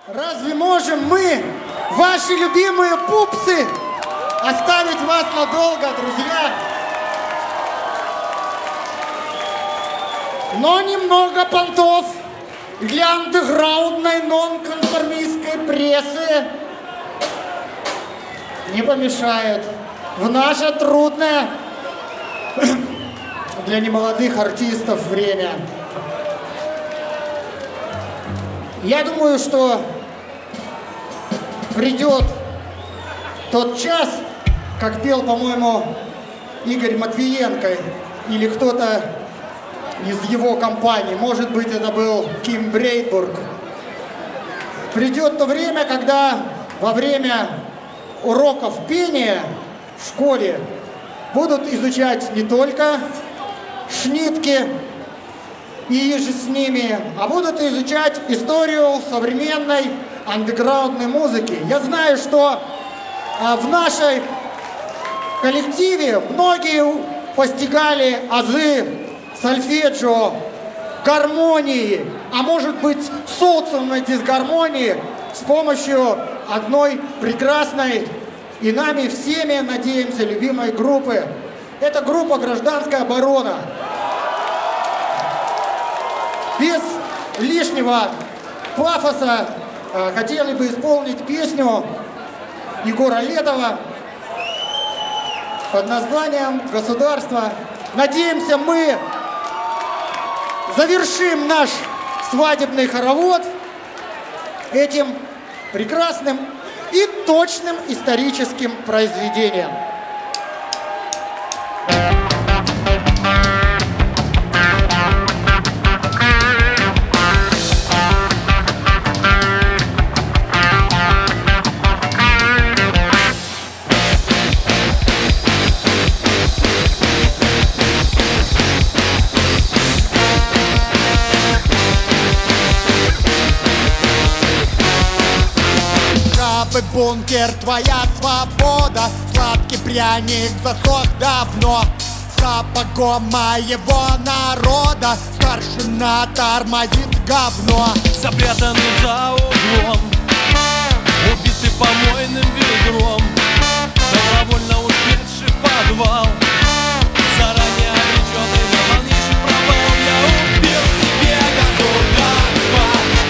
Разве можем мы, ваши любимые пупсы, оставить вас надолго, друзья? Но немного понтов для андеграундной нонконформистской прессы не помешает в наше трудное для немолодых артистов время. Я думаю, что придет тот час, как пел, по-моему, Игорь Матвиенко или кто-то из его компании, может быть, это был Ким Брейдбург. Придет то время, когда во время уроков пения в школе будут изучать не только шнитки и же с ними, а будут изучать историю современной андеграундной музыки. Я знаю, что в нашей коллективе многие постигали азы сольфеджио, гармонии, а может быть социумной дисгармонии с помощью одной прекрасной и нами всеми, надеемся, любимой группы. Это группа «Гражданская оборона». Без лишнего пафоса хотели бы исполнить песню Егора Летова под названием «Государство». Надеемся, мы завершим наш свадебный хоровод этим прекрасным и точным историческим произведением. Бункер, твоя свобода, сладкий пряник засох давно. Сапогом моего народа старшина тормозит говно. Запрятаны за углом, убиты помойным ведром, добровольно ушедший в подвал, заранее обреченный на полнейший провал. Я убил себе государство,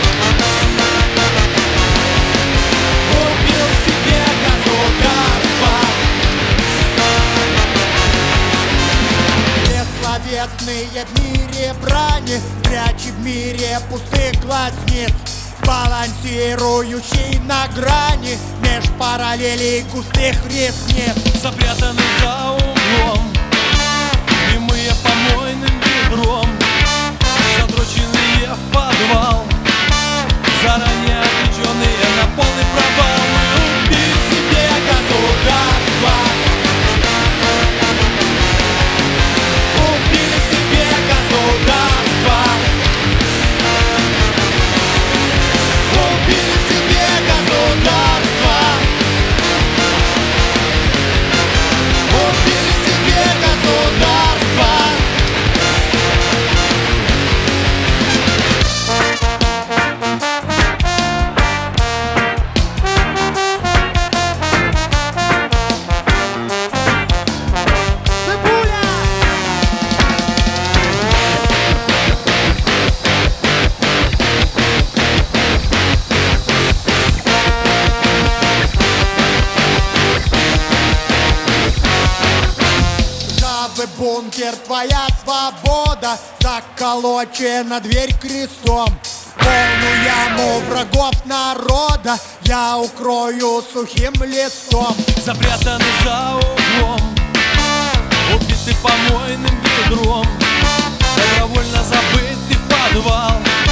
убил себе государство. Бессловесные в мире брани, зрячий в мире пустых глазниц, балансирующий на грани меж параллелей густых ресниц. Запрятаны за углом, немые помойным ведром, задроченные в подвал, заранее обреченные на полный провал. Мы убили себе государство, убили себе государство, убили себе государство, убили себе государство. Бункер, твоя свобода, заколочена дверь крестом. Полную яму врагов народа я укрою сухим листом. Запрятаны за углом, убиты помойным ведром, добровольно забыты в подвал,